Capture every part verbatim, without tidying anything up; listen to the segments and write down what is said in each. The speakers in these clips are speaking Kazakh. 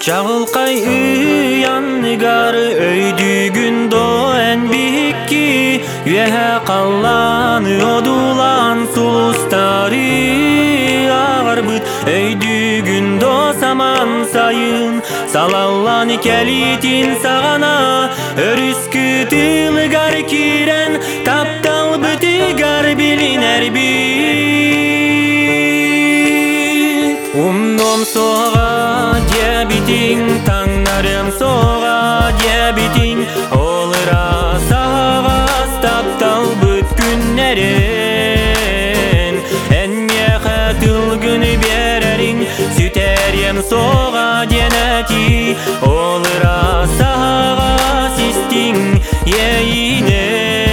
Жагылкай уянныгар өйдүгүн доэн бикки Үе калланы одулан сулустары агарбыт Өйдүгүн до саман сайын салалланы келитин сагана Өрүскү тылыгар кирен таптал бытыгар билинер бит Умном сога дебитиң таңнарым сога дебитиң Олыра сагас таптал бүт күннерин Энне хатылгын берерин сүтерем сога денети Олыра сагас истиң ейне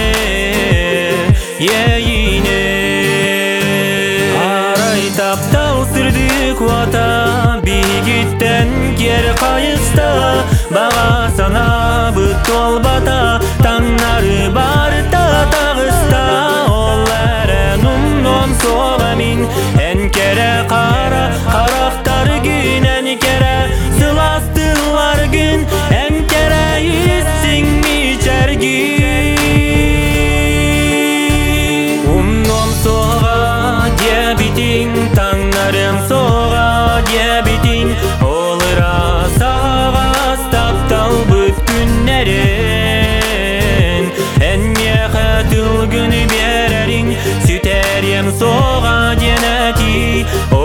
ейне Арай таптал сырдык вата бигиттен кер кайыста Бага сана бүт толбата таңнары барта тагыста Ол әрен умном соғамин Энкере қара қарақтар күн Энкере сыластылар күн Энкере иссиң мичерги Умном соға дебитиң таңнарым соға дебитиң Олыра сағас таптал бүт күннерин Энне хатылгын берерин сүтерем соға денети